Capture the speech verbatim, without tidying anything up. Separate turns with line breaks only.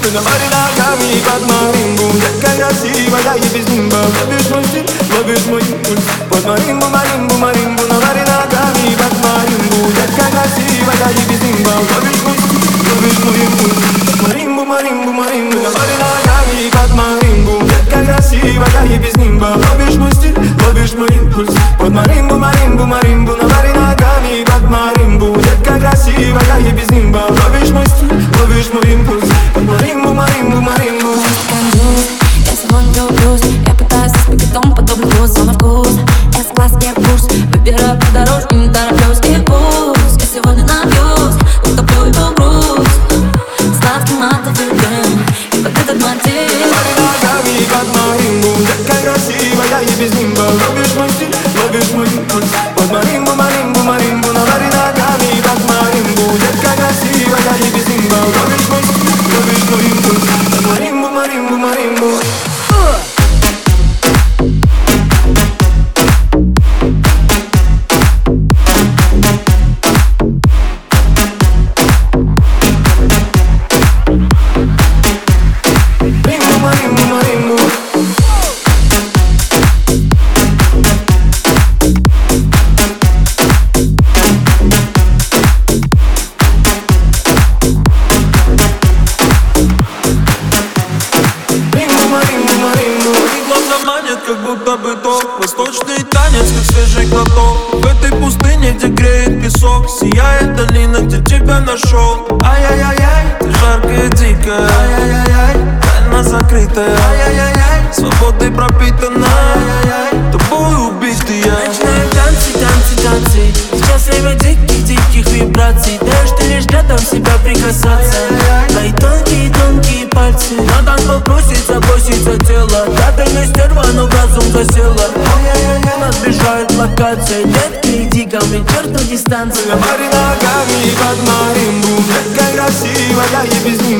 Ты на море ногами под маримбу. Детка красивая и без нимба. Ловишь мой стиль, ловишь мой импульс. Под маримбу, маримбу, маримбу. На море ногами под маримбу. Детка красивая и без нимба. Ловишь мой стиль, ловишь мой импульс. Под маримбу, маримбу, маримбу. На море ногами под маримбу. Детка красивая и без нимба. Ловишь мой стиль, ловишь мой импульс. Под маримбу, маримбу, маримбу. На море ногами под маримбу. Детка красивая и без нимба. Ловишь мой стиль, ловишь мой импульс. Под маримбу, маримбу, маримбу.
Я сегодня влюблюсь. Я пытаюсь испытать дом, подобный вкус, на вкус. С-класс, я курс. Выбираю по дорожке, не тороплюсь. И пусть я сегодня напьюсь, утоплю эту грусть. Сладкий матов любим, и под этот мотив.
Ногами под маримбу. Детка красивая и без нимба. Ловишь мой стиль, ловишь мой импульс. Под маримбу, маримбу, маримбу. На море ногами под маримбу. Детка красивая и без нимба. Ловишь мой стиль, ловишь мой импульс. Под маримбу, маримбу, маримбу.
Как будто бы топ, восточный танец, как свежий глоток. В этой пустыне, где греет песок, сияет долина, где тебя нашел. Ай-яй-яй-яй, ты жаркая, дикая. Ай-яй-яй-яй, тайна закрытая. Ай-яй-яй-яй, свободой пропитана. Ай-яй-яй, тобой убитый я.
Начинаем танцы, танцы, танцы. Сейчас время диких, диких вибраций. Даешь ты лишь рядом себя прикасаться. Твои тонкие, тонкие пальцы. На танцпол просится, просится тело. Да ты не стерва, но в разум засела. Ай-яй-яй, нас бежает локация. Детка, иди ко мне, черту дистанцию.
На море ногами под маримбу. Детка красивая и без